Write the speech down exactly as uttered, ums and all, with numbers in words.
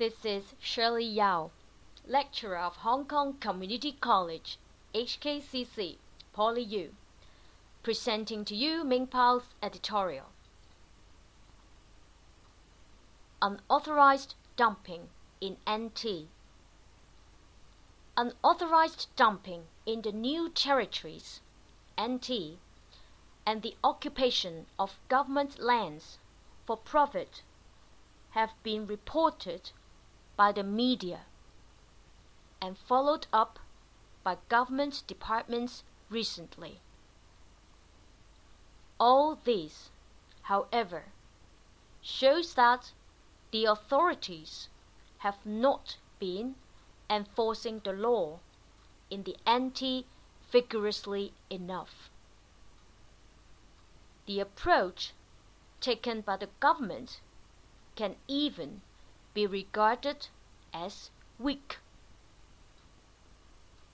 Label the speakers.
Speaker 1: This is Shirley Yao, lecturer of Hong Kong Community College, H K C C, PolyU, presenting to you Ming Pao's editorial. Unauthorized dumping in N T. Unauthorized dumping in the New Territories, N T, and the occupation of government lands for profit have been reported by the media and followed up by government departments recently. All this, however, shows that the authorities have not been enforcing the law in the N T vigorously enough. The approach taken by the government can even be regarded as weak.